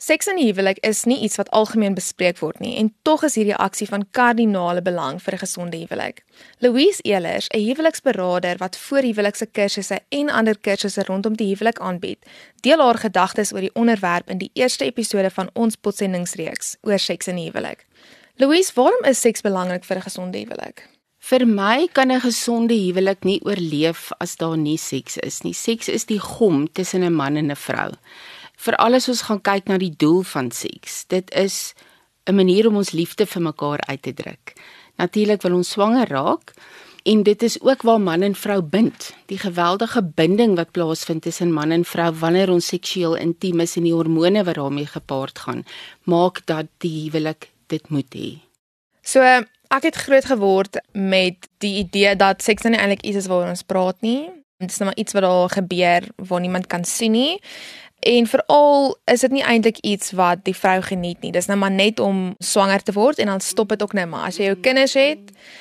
Seks in die huwelik is nie iets wat algemeen bespreek word nie en tog is hierdie aksie van kardinale belang vir 'n gesonde huwelik. Louise Ehlers, 'n huweliksberader wat voorhuwelikse kursusse en ander kursusse rondom die huwelik aanbied, deel haar gedagtes oor die onderwerp in die eerste episode van ons potsendingsreeks oor seks in die huwelik. Louise, waarom is seks belangrik vir 'n gesonde huwelik? Vir my kan 'n gesonde huwelik nie oorleef as daar nie seks is nie. Seks is die gom tussen 'n man en 'n vrou. Veral as ons gaan kyk na die doel van seks. Dit is 'n manier om ons liefde vir mekaar uit te druk. Natuurlik wil ons swanger raak en dit is ook waar man en vrou bind. Die geweldige binding wat plaasvind tussen man en vrou wanneer ons seksueel intiem is en die hormone wat daarmee gepaard gaan, maak dat die huwelik dit moet hê. So, ek het groot geword met die idee dat seks nou nie eintlik iets is waaroor ons praat nie. Dit is nou maar iets wat daar gebeur waar niemand kan sien nie. En veral is dit nie eintlik iets wat die vrou geniet nie. Dis nou maar net om swanger te word en dan stop dit ook nou maar. As jy jou kinders het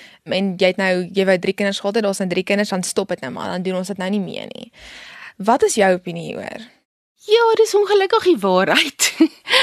en jy wou 3 kinders gehad het, daar's nou 3 kinders, dan stop dit nou maar. Dan doen ons dit nou nie meer nie. Wat is jou opinie hieroor? Ja, dis ongelukkig die waarheid.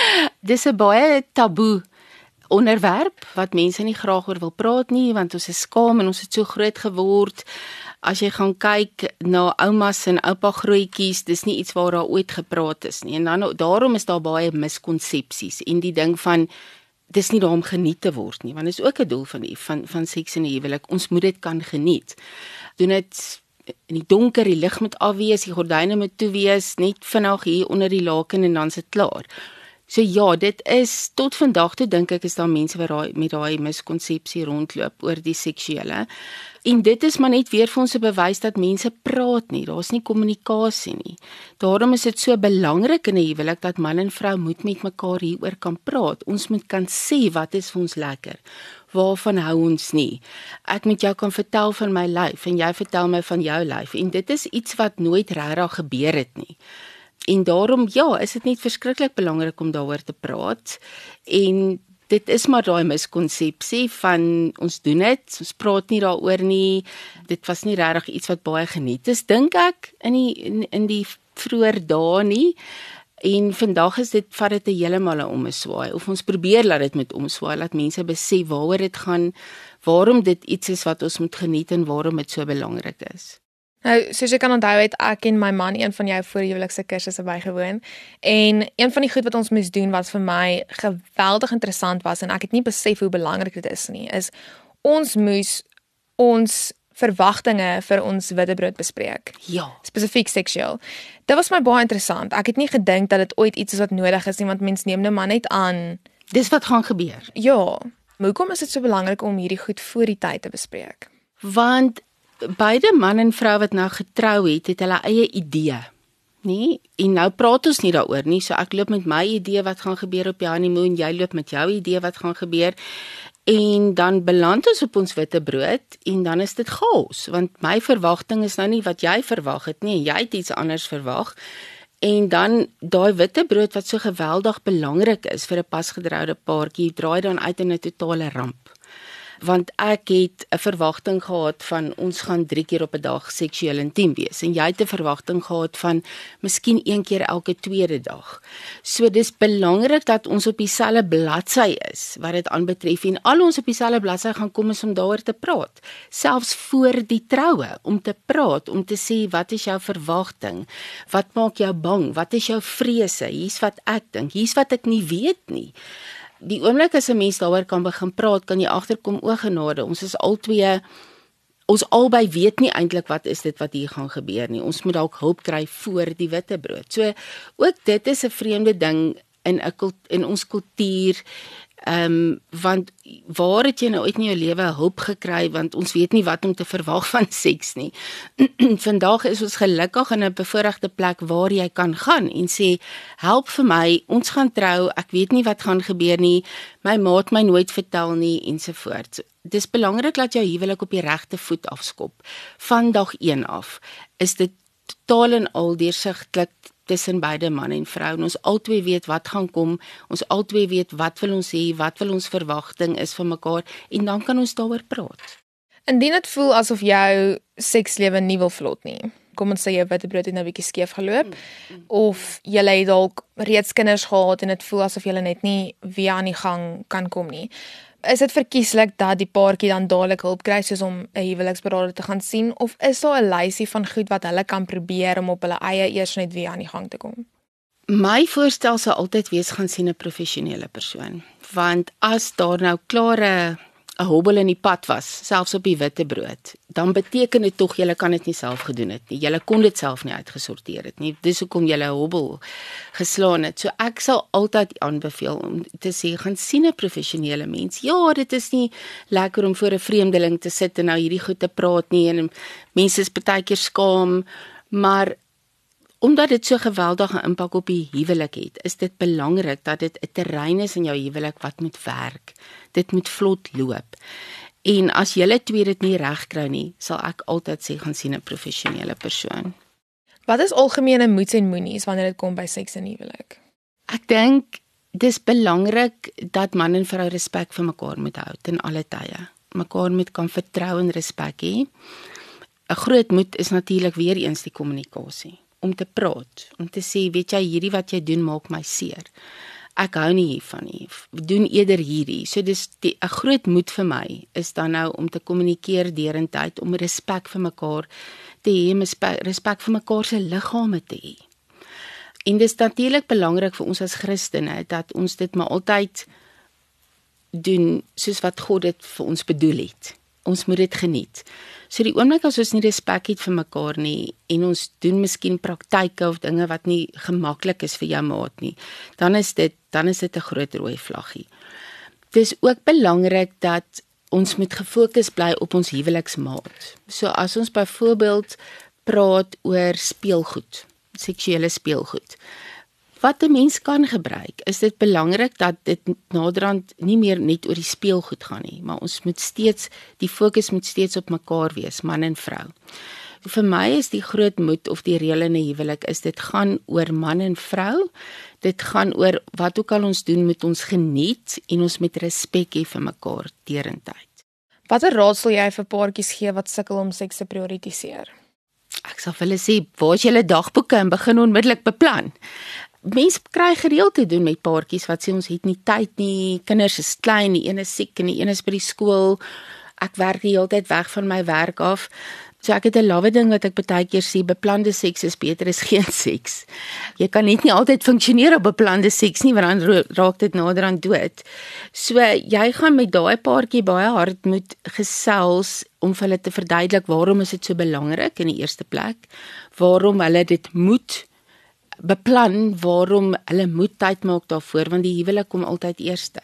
Dis 'n baie taboe onderwerp wat mense nie graag oor wil praat nie, want ons is skaam en ons het so groot geword. As jy gaan kyk na oumas en oupa grootjies, dis nie iets waar daar ooit gepraat is nie. En dan daarom is daar baie miskonsepsies en die ding van dis nie daarom geniet te word nie, want dis ook 'n doel van seks in die huwelik. Ons moet dit kan geniet. Doen dit in die donker, die lig moet afwees, die gordyne moet toe wees, net vinnig hier onder die laken en dan is dit klaar. So ja, dit is, tot vandag toe dink ek is daar mense wat met daai miskonsepsie rondloop oor die seksuele. En dit is maar net weer vir ons 'n bewys dat mense praat nie, daar's nie kommunikasie nie. Daarom is dit so belangrik in 'n huwelik dat man en vrou moet met mekaar hieroor kan praat. Ons moet kan sê wat is vir ons lekker, waarvan hou ons nie. Ek moet jou kan vertel van my lyf en jy vertel my van jou lyf. En dit is iets wat nooit regtig gebeur het nie. En daarom, ja, is dit net verskriklik belangrik om daaroor te praat. En dit is maar daai miskonsepsie van ons doen dit, ons praat nie daaroor nie. Dit was nie regtig iets wat baie geniet is, dink ek, in die vroeër dae nie. En vandag is dit vat dit heeltemal 'n omswaai. Of ons probeer laat dit met omswaai, laat mense besef waaroor dit gaan, waarom dit iets is wat ons moet geniet en waarom dit so belangrik is. Nou, soos jy kan onthou het ek en my man een van jou voorhuwelikse kursusse bygewoon en een van die goed wat ons moes doen wat vir my geweldig interessant was en ek het nie besef hoe belangrik dit is nie, is ons moes ons verwagtinge vir ons witbrood bespreek. Ja. Spesifiek seksueel. Dit was my baie interessant. Ek het nie gedink dat dit ooit iets is wat nodig is nie, want mens neem nou maar net aan. Dis wat gaan gebeur. Ja. Maar hoekom is dit so belangrik om hierdie goed voor die tyd te bespreek? Want beide man en vrou wat nou getrou het hulle eie idee, nie? En nou praat ons nie daaroor nie, so ek loop met my idee wat gaan gebeur op jou honeymoon, jy loop met jou idee wat gaan gebeur, en dan beland ons op ons witbrood, en dan is dit chaos, want my verwagting is nou nie wat jy verwag het nie, jy het iets anders verwag, en dan daai witbrood wat so geweldig belangrik is vir 'n pasgetroude paartjie, draai dan uit in 'n totale ramp. Want ek het 'n verwagting gehad van ons gaan 3 keer op 'n dag seksueel intiem wees en jy het 'n verwagting gehad van miskien 1 keer elke tweede dag. So dis belangrik dat ons op dieselfde bladsy is wat dit aanbetref en al ons op dieselfde bladsy gaan kom is om daaroor te praat. Selfs voor die troue om te praat, om te sê wat is jou verwagting? Wat maak jou bang? Wat is jou vrese? Hier's wat ek dink, hier's wat ek nie weet nie. Die oomblik as 'n mens daaroor kan begin praat, kan jy agterkom o genade, ons albei weet nie eintlik wat is dit wat hier gaan gebeur nie. Ons moet dalk hulp kry voor die witbrood. So ook dit is 'n vreemde ding in ons kultuur. Want waar het jy nou ooit in jou lewe hulp gekry, want ons weet nie wat om te verwag van seks nie. Vandag is ons gelukkig in 'n bevoorregte plek waar jy kan gaan en sê, help vir my, ons gaan trou, ek weet nie wat gaan gebeur nie, my ma het my nooit vertel nie, ensovoorts. Dis belangrik dat jou huwelik op die regte voet afskop. Van dag 1 af is dit totaal en al deursigtig tussen beide man en vrou, en ons albei weet wat gaan kom, ons albei weet wat wil ons hê, wat wil ons verwagting is van mekaar, en dan kan ons daaroor praat. Indien dit voel asof jou sekslewe nie wil vlot nie, kom ons sê jou witbrood het nou 'n bietjie skeef geloop of julle het dalk reeds kinders gehad en dit voel asof julle net nie weer aan die gang kan kom nie. Is dit verkieslik dat die paartjie dan dadelik hulp kry soos om 'n huweliksberader te gaan sien of is daar 'n lysie van goed wat hulle kan probeer om op hulle eie eers net weer aan die gang te kom? My voorstel sal altyd wees gaan sien 'n professionele persoon, want as daar nou klare 'n hobbel in die pad was, selfs op die witbrood, dan beteken dit tog julle kan dit nie self gedoen het nie. Julle kon dit self nie uitgesorteer het nie. Dis hoekom julle 'n hobbel geslaan het. So ek sal altyd aanbeveel om te sê gaan sien 'n professionele mens. Ja, dit is nie lekker om voor 'n vreemdeling te sit en nou hierdie goed te praat nie en mense is baie keer skaam, maar omdat dit so geweldige impak op die huwelik het, is dit belangrik dat dit 'n terrein is in jou huwelik wat moet werk. Dit moet vlot loop. En as julle twee dit nie reg kry nie, sal ek altyd sê gaan sien 'n professionele persoon. Wat is algemene moets en moenies wanneer dit kom by seks en huwelik? Ek dink dis belangrik dat man en vrou respek vir mekaar moet hou ten alle tye. Mekaar moet kan vertrou en respek hê. 'n Groot moed is natuurlik weer eens die kommunikasie. Om te praat, om te sê, weet jy, hierdie wat jy doen maak my seer. Ek hou nie hiervan nie. Doen eerder hierdie. So dis 'n groot moed vir my is dan nou om te kommunikeer derentyd, om respek vir mekaar te hê, respek vir mekaar se liggame te hê. En dis natuurlik belangrik vir ons as Christene dat ons dit maar altyd doen soos wat God dit vir ons bedoel het. Ons moet dit geniet. So die oomblik as ons nie respek het vir mekaar nie en ons doen miskien praktyke of dinge wat nie gemaklik is vir jou maat nie, dan is dit 'n groot rooi vlaggie. Dit is ook belangrik dat ons moet gefokus bly op ons huweliksmaat. So as ons byvoorbeeld praat oor speelgoed, seksuele speelgoed, wat 'n mens kan gebruik, is dit belangrik dat dit naderhand nie meer net oor die speelgoed gaan nie, maar ons moet steeds, die fokus moet steeds op mekaar wees, man en vrou. Vir my is die groot moed of die reël in 'n huwelik is dit gaan oor man en vrou, dit gaan oor wat ook al ons doen moet ons geniet en ons met respek hê vir mekaar derentyd. Watter raad sal jy vir paartjies gee wat sukkel om seks te prioritiseer? Ek sal vir hulle sê, waar is julle dagboeke en begin onmiddellik beplan. Mense kry gereeld te doen met paartjies wat sê ons het nie tyd nie, kinders is klein, die een is siek en die een is by die skool, ek werk die hele tyd weg van my werk af, so ek het 'n lawwe ding wat ek baie keer sê, beplande seks is beter as geen seks. Jy kan net nie altyd funksioneer op beplande seks nie, want dan raak dit naderhand dood. So jy gaan met daai paartjie baie hard moet gesels om vir hulle te verduidelik waarom is dit so belangrik in die eerste plek, waarom hulle dit moet beplan, waarom hulle moet tyd maak daarvoor, want die huwelik kom altyd eerste.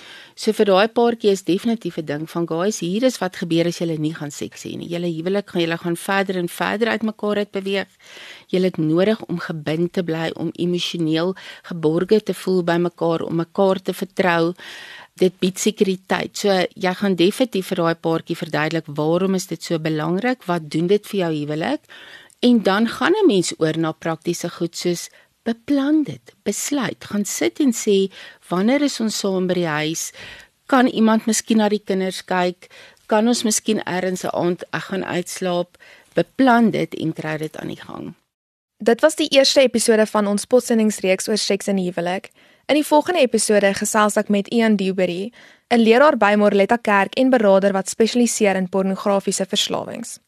So vir daai paartjie is definitief 'n ding van guys, hier is wat gebeur as julle nie gaan seks hê nie. Julle huwelik julle gaan verder en verder uit mekaar uit beweeg. Julle het nodig om gebind te bly, om emosioneel geborge te voel by mekaar, om mekaar te vertrou. Dit bied sekuriteit. So jy gaan definitief vir daai paartjie verduidelik waarom is dit so belangrik, wat doen dit vir jou huwelik? En dan gaan 'n mens oor na praktiese goed soos beplan dit, besluit, gaan sit en sê, wanneer is ons saam by die huis, kan iemand miskien na die kinders kyk, kan ons miskien ergens 'n aand ek gaan uitslaap, beplan dit en kry dit aan die gang. Dit was die eerste episode van ons potsendingsreeks oor seks en huwelik. In die volgende episode gesels ek met Ian Dewberry, 'n leraar by Morletta Kerk en beraader wat spesialiseer in pornografiese verslawings.